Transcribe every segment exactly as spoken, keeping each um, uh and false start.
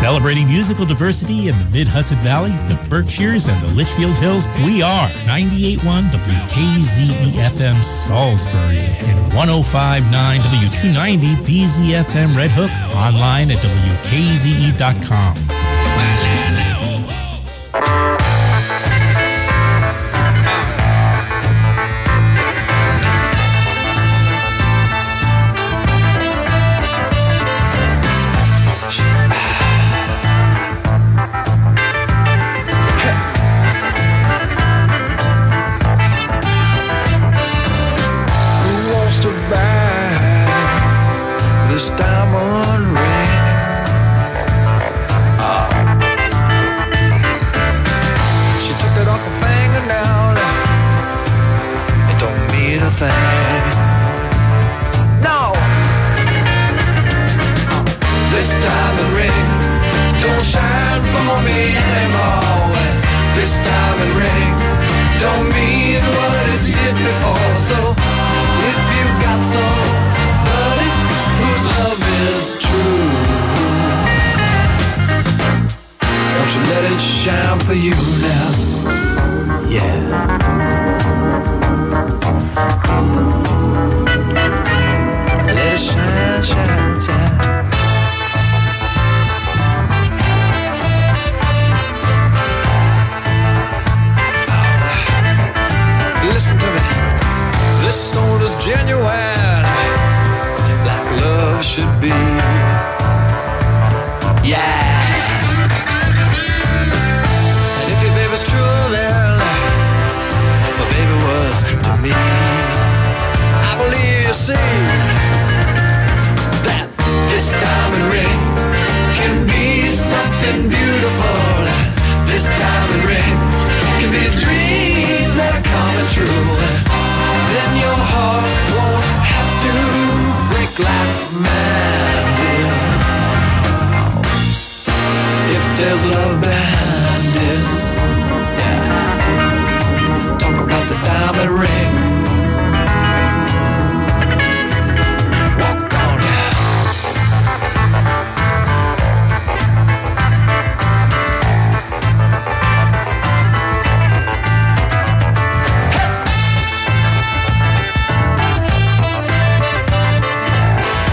Celebrating musical diversity in the Mid-Hudson Valley, the Berkshires, and the Litchfield Hills, we are ninety-eight point one W K Z E F M Salisbury and one oh five point nine W two ninety B Z F M Red Hook, online at W K Z E dot com.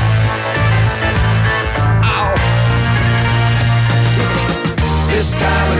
This diamond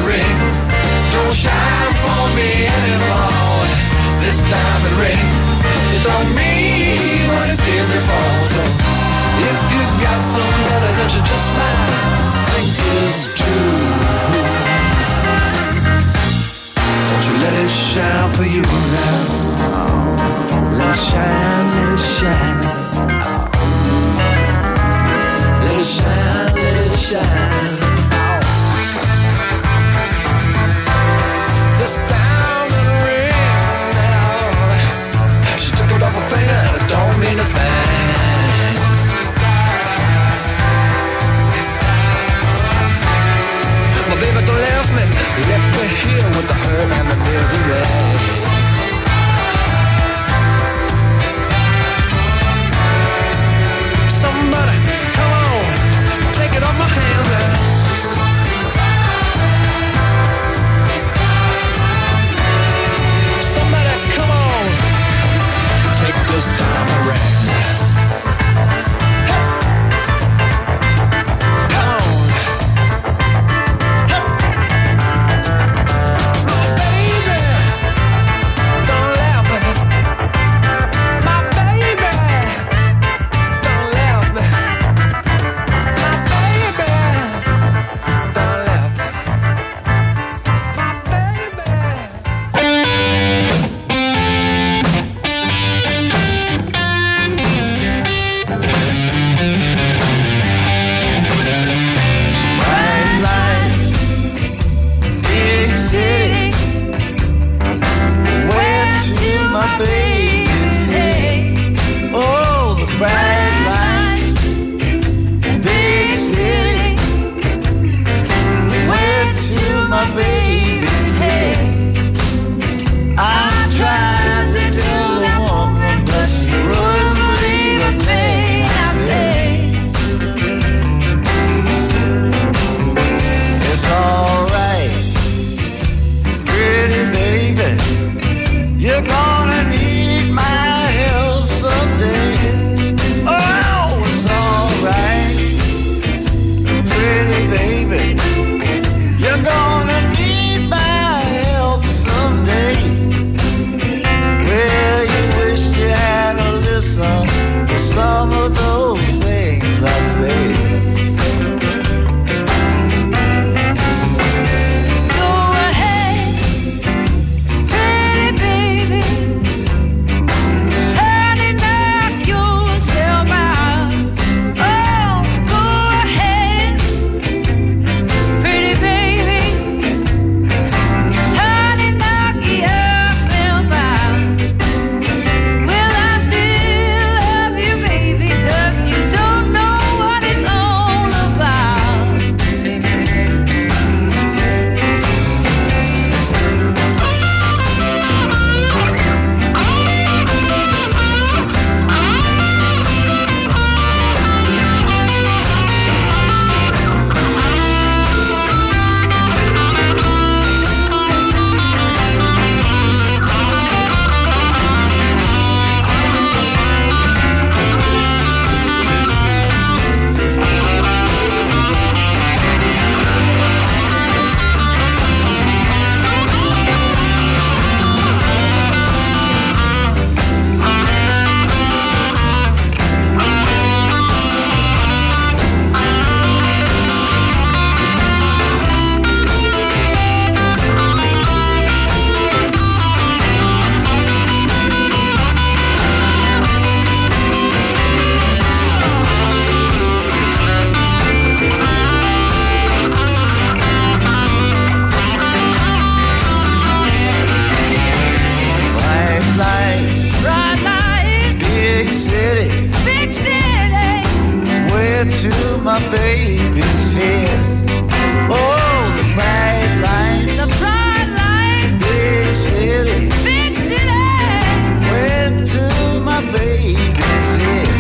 my baby's head. Oh, the bright lights, the bright lights, big city, big city. Went to my baby's head.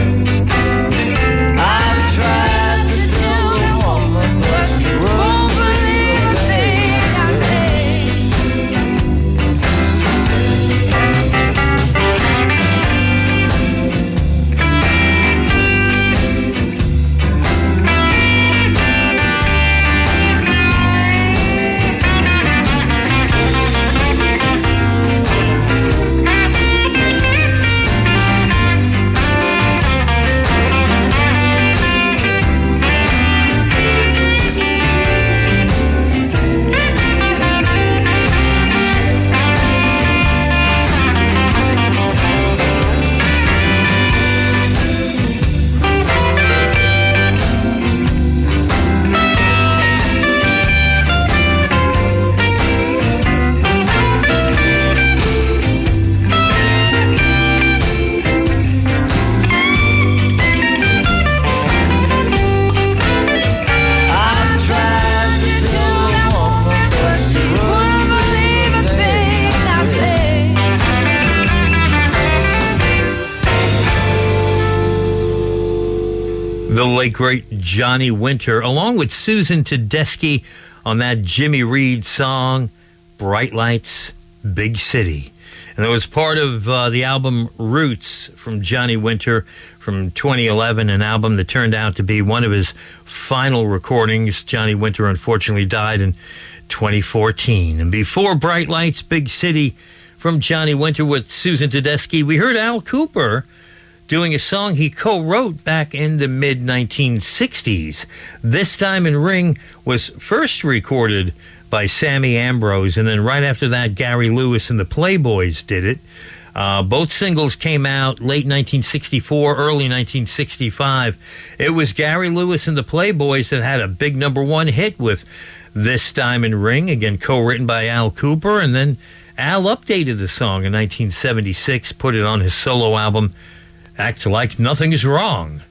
I've tried to tell a woman, but she won't believe a thing I say. The late, great Johnny Winter, along with Susan Tedeschi on that Jimmy Reed song, Bright Lights, Big City. And it was part of uh, the album Roots from Johnny Winter from twenty eleven, an album that turned out to be one of his final recordings. Johnny Winter unfortunately died in twenty fourteen. And before Bright Lights, Big City from Johnny Winter with Susan Tedeschi, we heard Al Kooper doing a song he co-wrote back in the mid nineteen sixties. This Diamond Ring was first recorded by Sammy Ambrose, and then right after that, Gary Lewis and the Playboys did it. Uh, both singles came out late nineteen sixty-four, early nineteen sixty-five. It was Gary Lewis and the Playboys that had a big number one hit with This Diamond Ring, again co-written by Al Kooper, and then Al updated the song in nineteen seventy-six, put it on his solo album, Act Like Nothing's Wrong.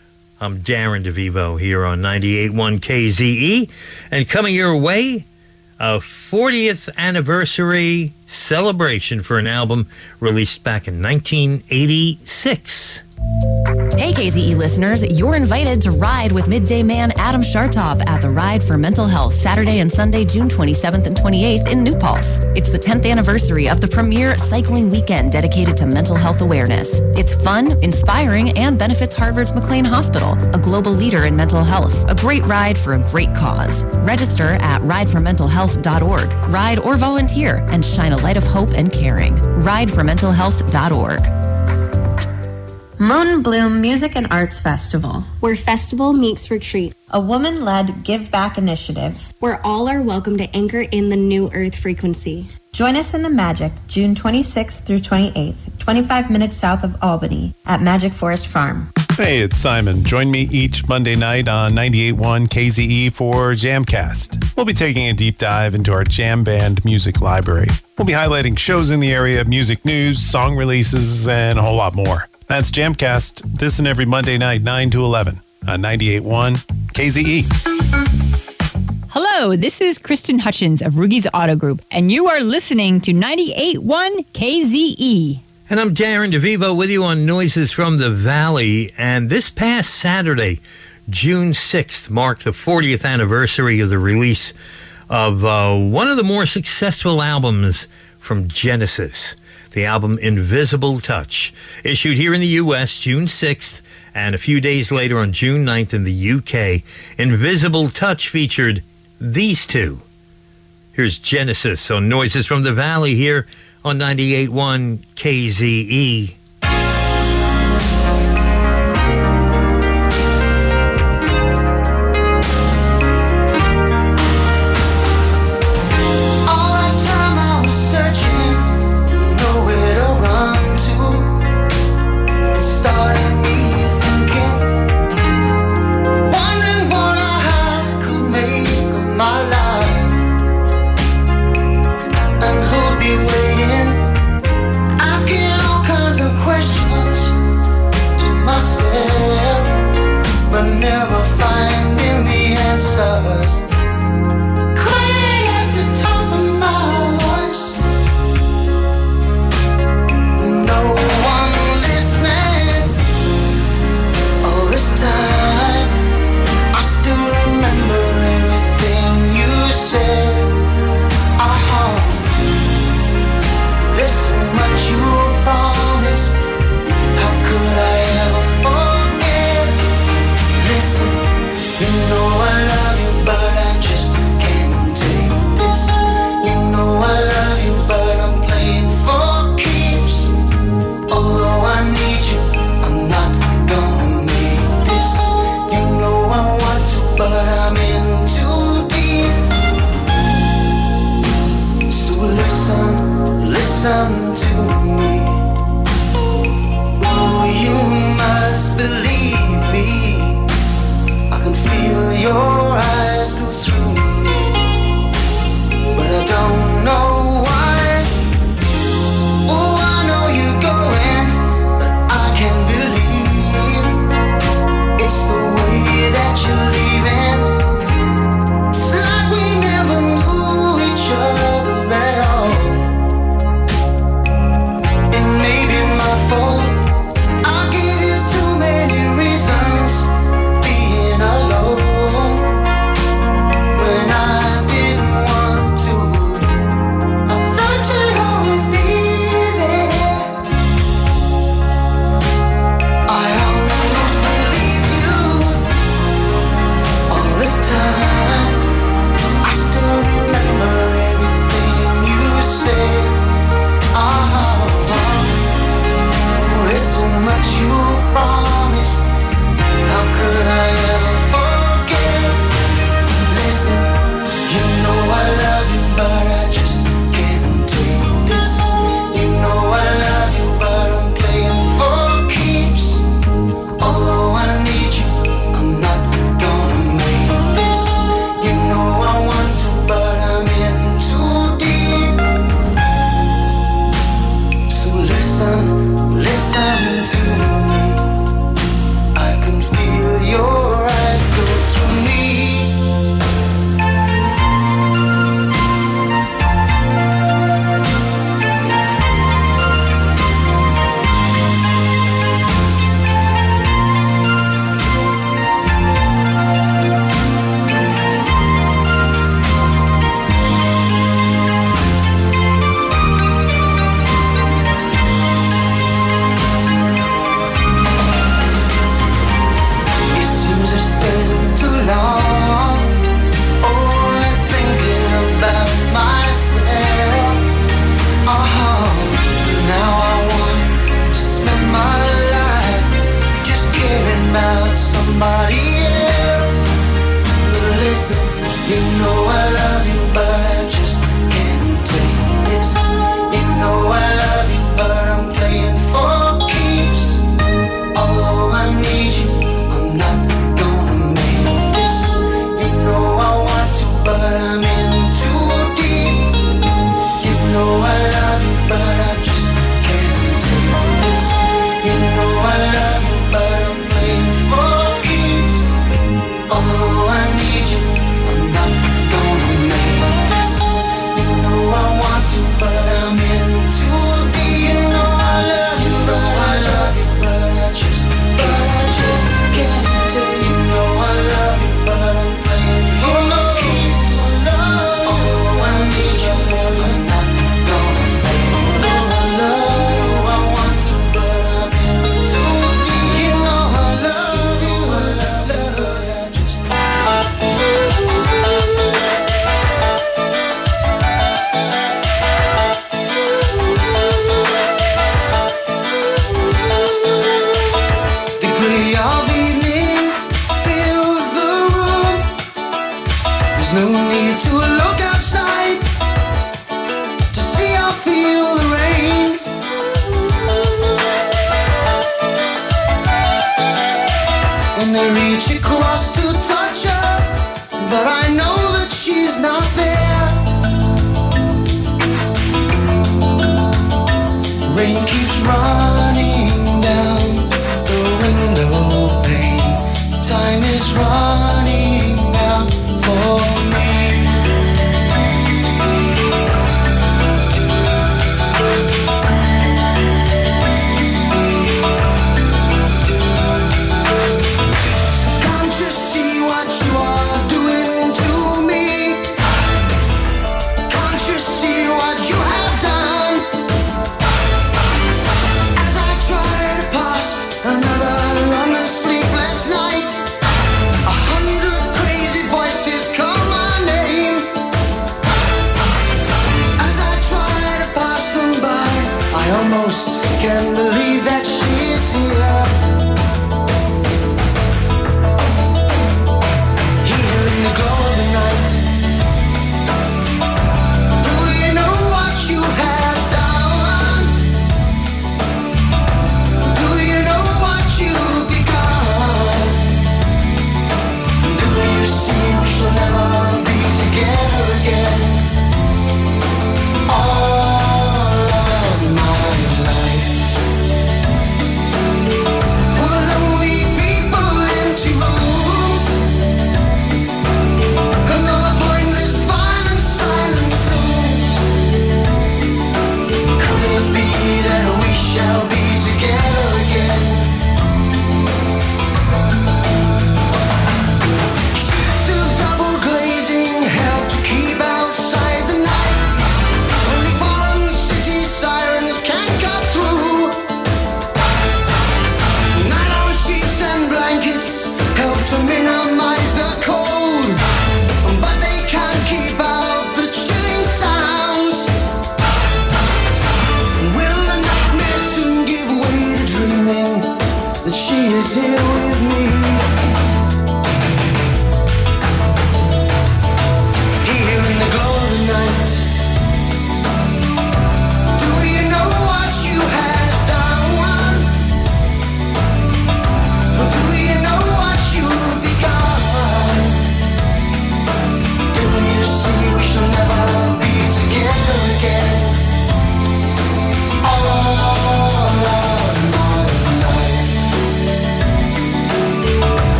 I'm Darren DeVivo here on ninety-eight point one K Z E, and coming your way, a fortieth anniversary celebration for an album released back in nineteen eighty-six. Hey, K Z E listeners, you're invited to ride with Midday Man Adam Shartoff at the Ride for Mental Health Saturday and Sunday, June twenty-seventh and twenty-eighth in New Paltz. It's the tenth anniversary of the premier cycling weekend dedicated to mental health awareness. It's fun, inspiring, and benefits Harvard's McLean Hospital, a global leader in mental health. A great ride for a great cause. Register at ride for mental health dot org. Ride or volunteer and shine a light of hope and caring. ride for mental health dot org. Moon Bloom Music and Arts Festival, where festival meets retreat. A woman-led give back initiative, where all are welcome to anchor in the new earth frequency. Join us in the Magic, June twenty-sixth through twenty-eighth, twenty-five minutes south of Albany, at Magic Forest Farm. Hey, it's Simon. Join me each Monday night on ninety-eight point one K Z E for Jamcast. We'll be taking a deep dive into our jam band music library. We'll be highlighting shows in the area, music news, song releases, and a whole lot more. That's Jamcast, this and every Monday night, nine to eleven, on ninety-eight point one K Z E. Hello, this is Kristen Hutchins of Rugy's Auto Group, and you are listening to ninety-eight point one K Z E. And I'm Darren DeVivo with you on Noises from the Valley. And this past Saturday, June sixth, marked the fortieth anniversary of the release of uh, one of the more successful albums from Genesis. The album Invisible Touch, issued here in the U S June sixth, and a few days later on June ninth in the U K. Invisible Touch featured these two. Here's Genesis on Noises from the Valley here on ninety-eight point one K Z E. Asking all kinds of You know I love you, but I just can't take this. You know I love you, but I'm playing for keeps. Although I need you, I'm not gonna make this. You know I want to, but I'm in too deep. So listen, listen to me. Oh, you must believe me. I can feel your eyes go through me, but I don't know why. Oh, I know you're going, but I can't believe it's the way that you're leaving. It's like we never knew each other at all. It may be my fault. I gave you too many reasons being alone when I didn't want to. I thought you'd always be there. I almost believed you all this time. I still remember everything you said. Oh, there's so much you promised. How could I ever forget? Listen, you know I love you, but I just can't take this. You know I love you, but I'm playing for keeps. Although I need you, I'm not gonna make this. You know I want to, but I'm in too deep. So listen, listen to me. I can feel your eyes go through me. It seems I've stayed too long, only thinking about myself. Oh, now I want to spend my life just caring about somebody else. But listen, you know I love you, but I just can't take this. You know I love you, but I'm playing for keeps. Although I need you, I'm not gonna make this. You know I want to, but I'm in too deep. You know I love you, but I just can't take this. You know I love you, but I'm playing for keeps. Although I need you, I'm not gonna make this. You know I want to, but I'm in too deep. You know I love you, but I love you, but I just, but I just can't take. You know I love you, but I'm playing for keeps. Although I need you, love, I'm not gonna make this. I love you, I want to, but I'm in too deep. You know I love you, but I love you, I just. The gray of evening fills the room. There's no need to look outside to see or feel the rain. And I reach across to touch her, but I know that she's not there. Rain keeps running down the window pane. Time is running out for me. Can't you see what you are doing to me? Can't you see what you have done? As I try to pass another long and sleepless night, a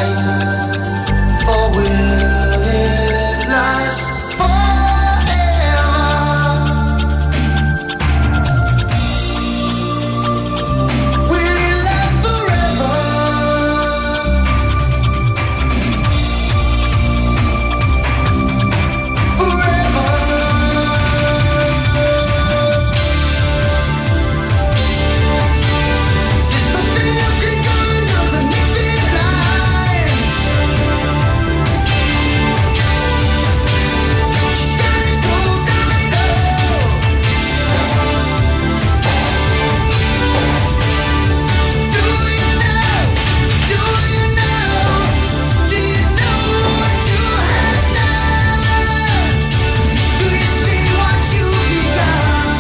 For will it last forever? Will it last forever? Forever. There's nothing you can do until the next in line. Gotta go, gotta go. Do you know? Do you know? Do you know what you have done? Do you see what you've begun?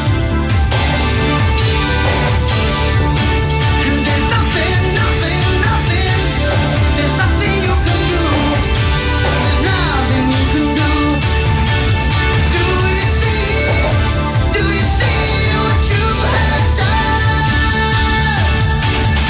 'Cause there's nothing, nothing, nothing. There's nothing you can do. There's nothing you can do. Do you see? Do you see what you have done?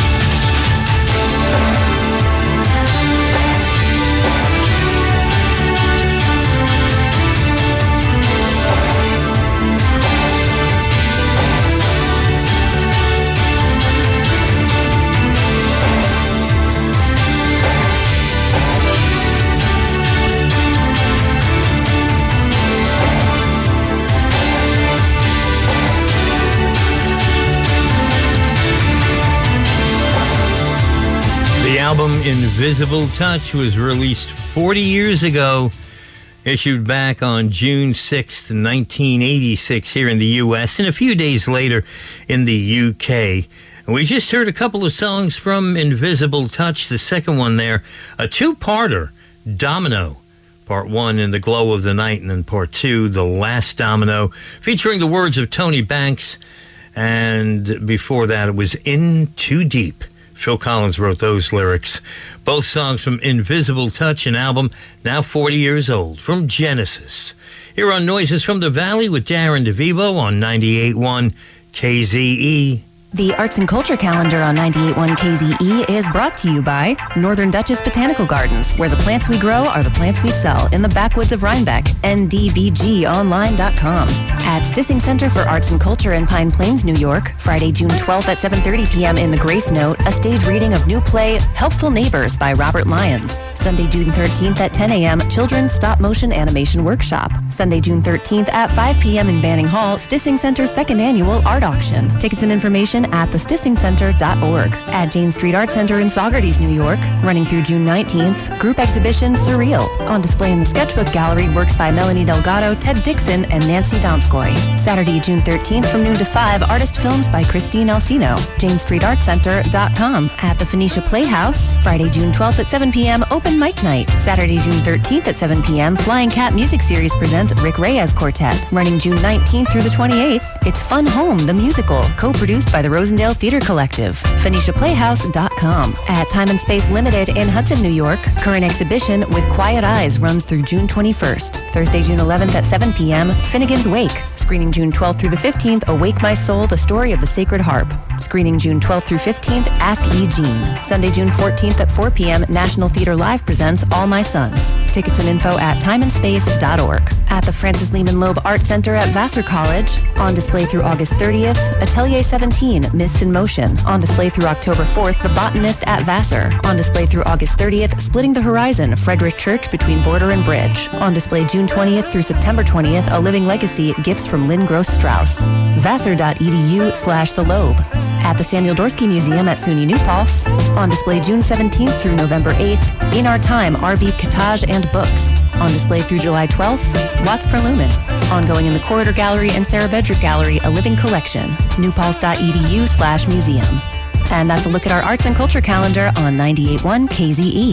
The album Invisible Touch was released forty years ago, issued back on June sixth, nineteen eighty-six here in the U S and a few days later in the U K. And we just heard a couple of songs from Invisible Touch, the second one there, a two-parter, Domino. Part one, In the Glow of the Night, and then part two, The Last Domino, featuring the words of Tony Banks. And before that, it was In Too Deep. Phil Collins wrote those lyrics. Both songs from Invisible Touch, an album now forty years old, from Genesis. Here on Noises from the Valley with Darren DeVivo on ninety-eight point one K Z E. The Arts and Culture Calendar on ninety-eight point one K Z E is brought to you by Northern Dutchess Botanical Gardens, where the plants we grow are the plants we sell in the backwoods of Rhinebeck. N D B G online dot com. At Stissing Center for Arts and Culture in Pine Plains, New York, Friday, June twelfth at seven thirty p.m. in the Grace Note, a stage reading of new play Helpful Neighbors by Robert Lyons. Sunday, June thirteenth at ten a.m., Children's Stop Motion Animation Workshop. Sunday, June thirteenth at five p.m. in Banning Hall, Stissing Center's second annual art auction. Tickets and information at the stissing center dot org. At Jane Street Art Center in Saugerties, New York, running through June nineteenth, group exhibition Surreal. On display in the Sketchbook Gallery, works by Melanie Delgado, Ted Dixon, and Nancy Donskoy. Saturday, June thirteenth from noon to five, artist films by Christine Alcino. jane street art center dot com. At the Phoenicia Playhouse, Friday, June twelfth at seven p.m., open mic night. Saturday, June thirteenth at seven p.m., Flying Cat Music Series presents Rick Reyes Quartet. Running June nineteenth through the twenty-eighth, it's Fun Home, the musical, co-produced by the Rosendale Theater Collective. Phoenicia Playhouse dot com. At Time and Space Limited in Hudson, New York, current exhibition With Quiet Eyes runs through June twenty-first. Thursday, June eleventh at seven p.m., Finnegan's Wake. Screening June twelfth through the fifteenth, Awake My Soul, The Story of the Sacred Harp. Screening June twelfth through fifteenth, Ask E. Jean. Sunday, June fourteenth at four p.m., National Theater Live presents All My Sons. Tickets and info at time and space dot org. At the Francis Lehman Loeb Art Center at Vassar College, on display through August thirtieth, Atelier seventeen, Myths in Motion. On display through October fourth, The Botanist at Vassar. On display through August thirtieth, Splitting the Horizon, Frederick Church between Border and Bridge. On display June twentieth through September twentieth, A Living Legacy, Gifts from Lynn Gross Strauss. Vassar dot e d u slash the Loeb. At the Samuel Dorsky Museum at SUNY New Paltz. On display June seventeenth through November eighth, In Our Time, R B Cottage and Books. On display through July twelfth, Watts per Lumen. Ongoing in the Corridor Gallery and Sarah Bedrick Gallery, A Living Collection. new paltz dot e d u slash museum. And that's a look at our arts and culture calendar on ninety-eight point one K Z E.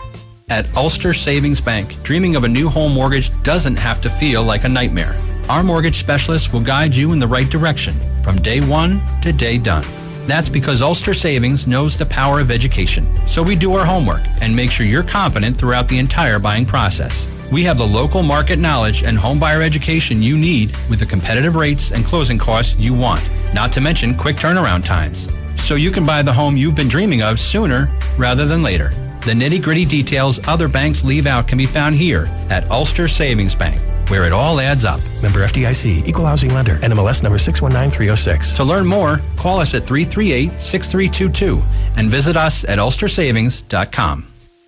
At Ulster Savings Bank, dreaming of a new home mortgage doesn't have to feel like a nightmare. Our mortgage specialists will guide you in the right direction from day one to day done. That's because Ulster Savings knows the power of education. So we do our homework and make sure you're confident throughout the entire buying process. We have the local market knowledge and home buyer education you need with the competitive rates and closing costs you want, not to mention quick turnaround times. So you can buy the home you've been dreaming of sooner rather than later. The nitty-gritty details other banks leave out can be found here at Ulster Savings Bank, where it all adds up. Member F D I C, Equal Housing Lender, N M L S number six one nine three oh six. To learn more, call us at three three eight, six three two two and visit us at ulster savings dot com.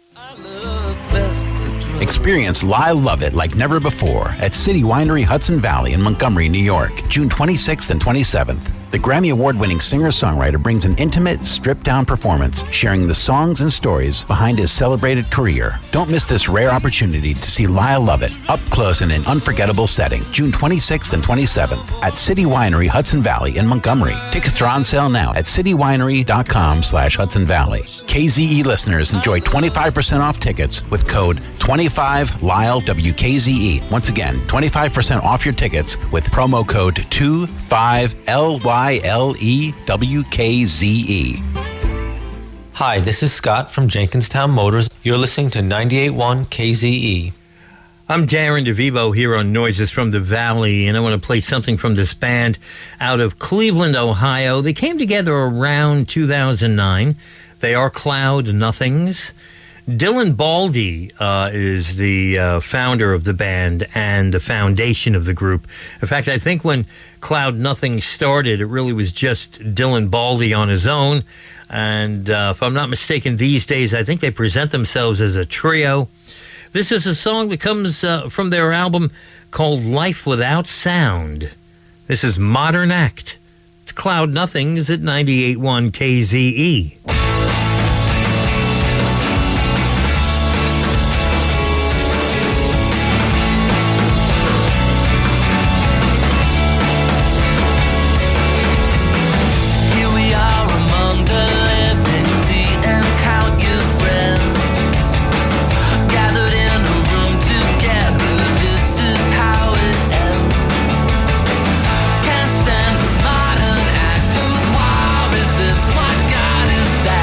Experience Lyle Lovett like never before at City Winery Hudson Valley in Montgomery, New York, June twenty-sixth and twenty-seventh. The Grammy Award-winning singer-songwriter brings an intimate, stripped-down performance, sharing the songs and stories behind his celebrated career. Don't miss this rare opportunity to see Lyle Lovett up close in an unforgettable setting, June twenty-sixth and twenty-seventh at City Winery Hudson Valley in Montgomery. Tickets are on sale now at citywinery.com slash Hudson Valley. K Z E listeners enjoy twenty-five percent off tickets with code twenty-five Lyle W K Z E. Once again, twenty-five percent off your tickets with promo code twenty-five L Y L E W K Z E. Hi, this is Scott from Jenkinstown Motors. You're listening to ninety-eight point one K Z E. I'm Darren DeVivo here on Noises from the Valley, and I want to play something from this band out of Cleveland, Ohio. They came together around two thousand nine. They are Cloud Nothings. Dylan Baldy uh, is the uh, founder of the band and the foundation of the group. In fact, I think when Cloud Nothing started, it really was just Dylan Baldy on his own. And uh, if I'm not mistaken, these days, I think they present themselves as a trio. This is a song that comes uh, from their album called Life Without Sound. This is Modern Act. It's Cloud Nothings at ninety-eight point one K Z E. Can't stand the modern act. Whose war is this? What God is that?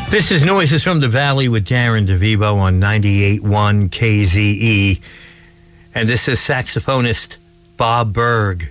This is Noises from the Valley with Darren DeVivo on ninety-eight point one K Z E. And this is saxophonist Bob Berg.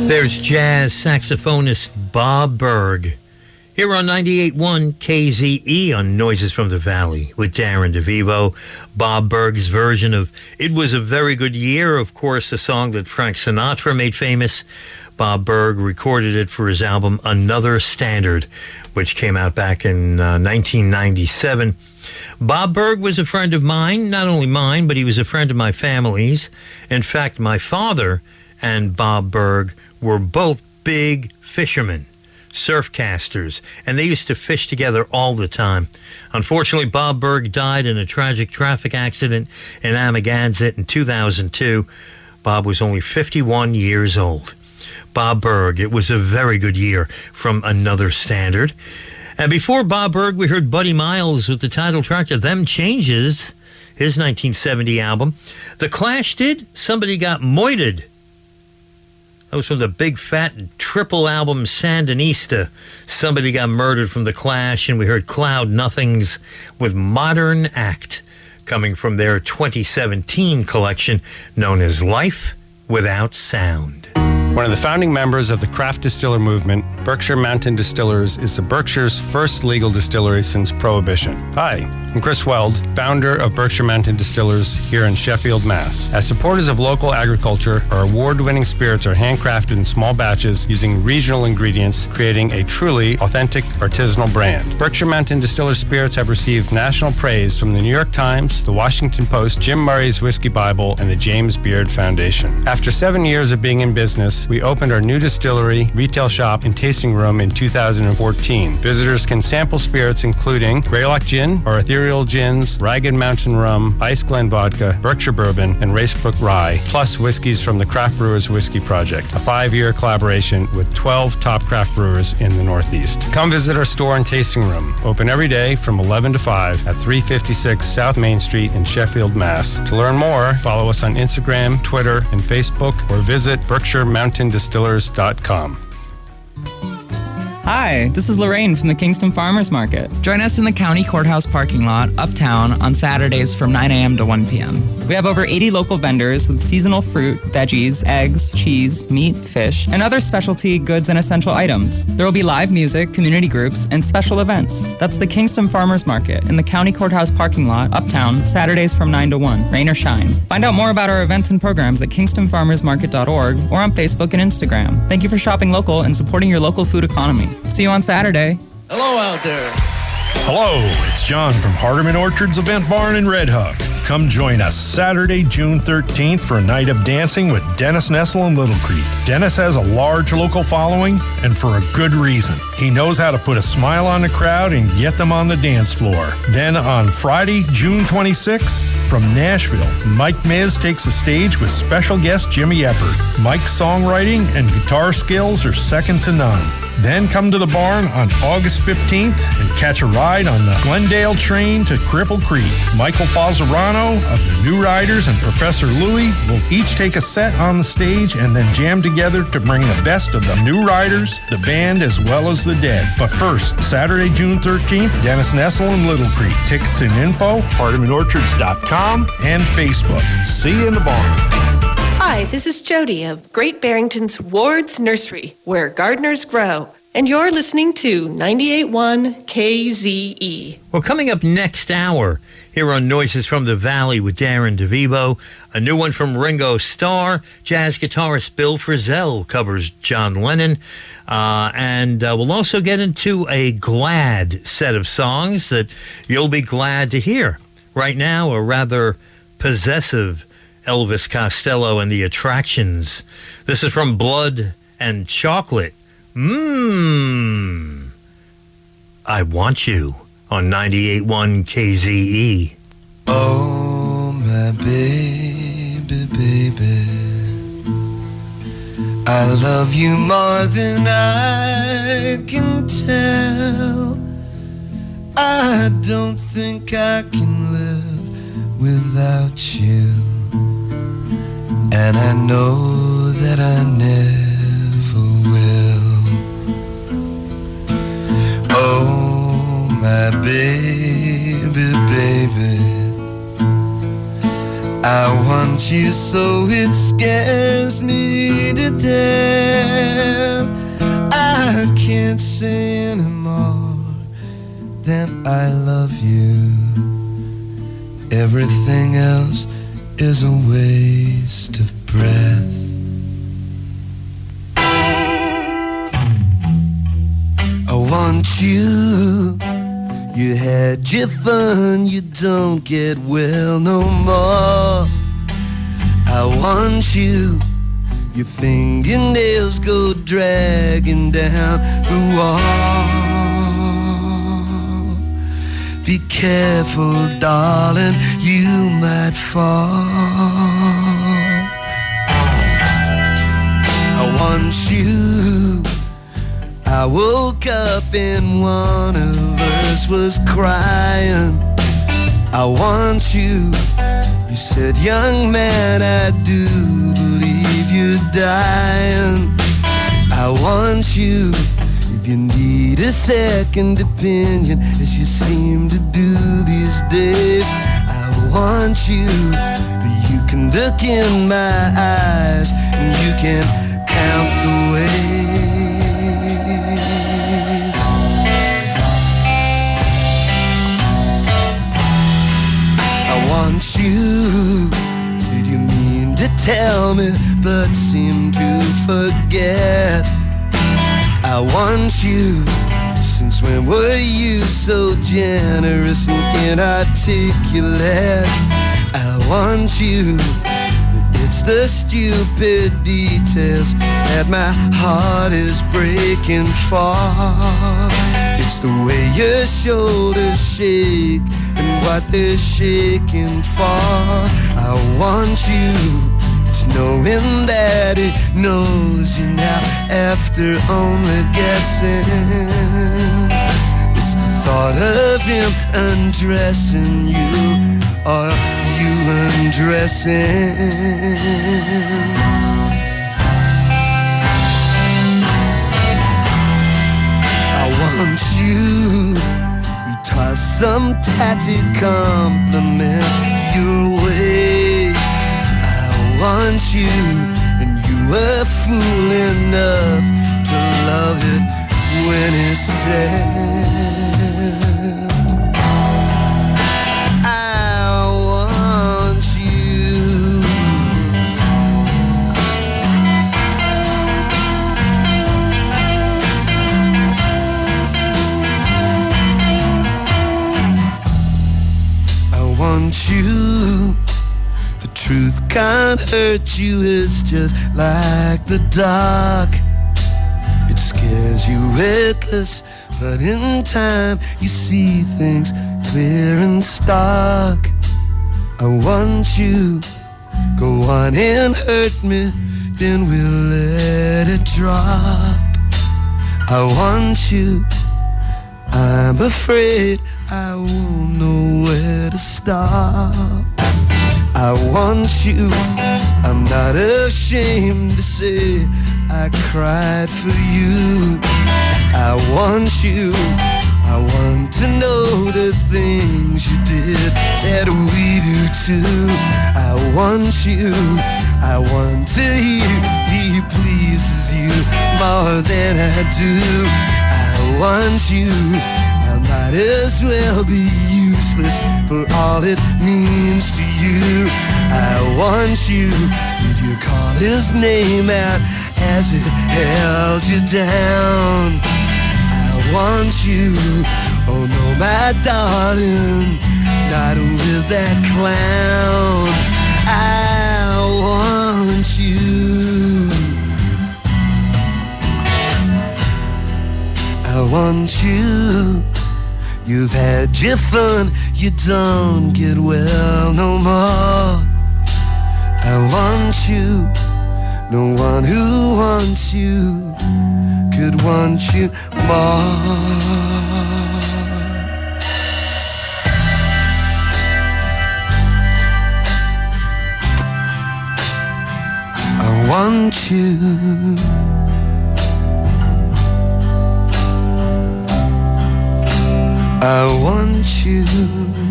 There's jazz saxophonist Bob Berg here on ninety-eight point one K Z E on Noises from the Valley with Darren DeVivo. Bob Berg's version of It Was a Very Good Year, of course, a song that Frank Sinatra made famous. Bob Berg recorded it for his album Another Standard, which came out back in uh, nineteen ninety-seven. Bob Berg was a friend of mine, not only mine, but he was a friend of my family's. In fact, my father and Bob Berg were both big fishermen, surfcasters, and they used to fish together all the time. Unfortunately, Bob Berg died in a tragic traffic accident in Amagansett in two thousand two. Bob was only fifty-one years old. Bob Berg, It Was a Very Good Year from Another Standard. And before Bob Berg, we heard Buddy Miles with the title track to Them Changes, his nineteen seventy album. The Clash did Somebody Got Moited. That was from the big fat triple album Sandinista. Somebody Got Murdered from The Clash, and we heard Cloud Nothings with Modern Act, coming from their twenty seventeen collection known as Life Without Sound. One of the founding members of the craft distiller movement, Berkshire Mountain Distillers is the Berkshire's first legal distillery since Prohibition. Hi, I'm Chris Weld, founder of Berkshire Mountain Distillers here in Sheffield, Mass. As supporters of local agriculture, our award-winning spirits are handcrafted in small batches using regional ingredients, creating a truly authentic artisanal brand. Berkshire Mountain Distillers spirits have received national praise from the New York Times, the Washington Post, Jim Murray's Whiskey Bible, and the James Beard Foundation. After seven years of being in business, we opened our new distillery, retail shop, and tasting room in two thousand fourteen. Visitors can sample spirits including Greylock Gin, our ethereal gins, Ragged Mountain Rum, Ice Glen Vodka, Berkshire Bourbon, and Racebrook Rye, plus whiskeys from the Craft Brewers Whiskey Project, a five-year collaboration with twelve top craft brewers in the Northeast. Come visit our store and tasting room, open every day from eleven to five at three fifty-six South Main Street in Sheffield, Mass. To learn more, follow us on Instagram, Twitter, and Facebook, or visit Berkshire Mountain Distillers dot com. Hi, this is Lorraine from the Kingston Farmers Market. Join us in the County Courthouse parking lot, uptown, on Saturdays from nine a.m. to one p.m. We have over eighty local vendors with seasonal fruit, veggies, eggs, cheese, meat, fish, and other specialty goods and essential items. There will be live music, community groups, and special events. That's the Kingston Farmers Market in the County Courthouse parking lot, uptown, Saturdays from nine to one, rain or shine. Find out more about our events and programs at kingston farmers market dot org or on Facebook and Instagram. Thank you for shopping local and supporting your local food economy. See you on Saturday. Hello out there. Hello, it's John from Hardeman Orchards Event Barn in Red Hook. Come join us Saturday, June thirteenth for a night of dancing with Dennis Nessel in Little Creek. Dennis has a large local following, and for a good reason. He knows how to put a smile on the crowd and get them on the dance floor. Then on Friday, June twenty-sixth, from Nashville, Mike Miz takes the stage with special guest Jimmy Eppard. Mike's songwriting and guitar skills are second to none. Then come to the barn on August fifteenth and catch a ride on the Glendale train to Cripple Creek. Michael Falzerano of the New Riders and Professor Louie will each take a set on the stage and then jam together to bring the best of the New Riders, the band, as well as the Dead. But first, Saturday, June thirteenth, Dennis Nessel in Little Creek. Tickets and info, hardeman orchards dot com and Facebook. See you in the barn. Hi, this is Jody of Great Barrington's Ward's Nursery, where gardeners grow. And you're listening to ninety-eight point one K Z E. Well, coming up next hour here on Noises from the Valley with Darren DeVivo, a new one from Ringo Starr. Jazz guitarist Bill Frisell covers John Lennon. Uh, and uh, we'll also get into a glad set of songs that you'll be glad to hear. Right now, a rather possessive Elvis Costello and the Attractions. This is from Blood and Chocolate. Mmm. I Want You on ninety-eight point one K Z E. Oh, my baby, baby, I love you more than I can tell. I don't think I can live without you, and I know that I never will. Oh, my baby, baby, I want you so it scares me to death. I can't say anymore that I love you. Everything else is a waste of breath. I want you. You had your fun, you don't get well no more. I want you. Your fingernails go dragging down the wall. Be careful, darling, you might fall. I want you. I woke up and one of us was crying. I want you. You said, young man, I do believe you're dying. I want you. If you need a second opinion, as you seem to do these days, I want you. You can look in my eyes and you can count the ways. I want you. Did you mean to tell me but seem to forget? I want you. Since when were you so generous and inarticulate? I want you. It's the stupid details that my heart is breaking for. It's the way your shoulders shake and what they're shaking for. I want you. It's knowing that it knows you now after only guessing. It's the thought of him undressing you or you undressing. I want you. You toss some tatty compliment your way. I want you, and you were fool enough to love it when it's said. You, the truth can't hurt you, it's just like the dark. It scares you reckless, but in time you see things clear and stark. I want you, go on and hurt me, then we'll let it drop. I want you, I'm afraid I won't know where to stop. I want you. I'm not ashamed to say I cried for you. I want you. I want to know the things you did that we do too. I want you. I want to hear he pleases you more than I do. I want you. I might as well be useless for all it means to you. I want you. Did you call his name out as it held you down? I want you. Oh no, my darling, not with that clown. I want you. I want you. You've had your fun, you don't get well no more. I want you. No one who wants you could want you more. I want you. I want you.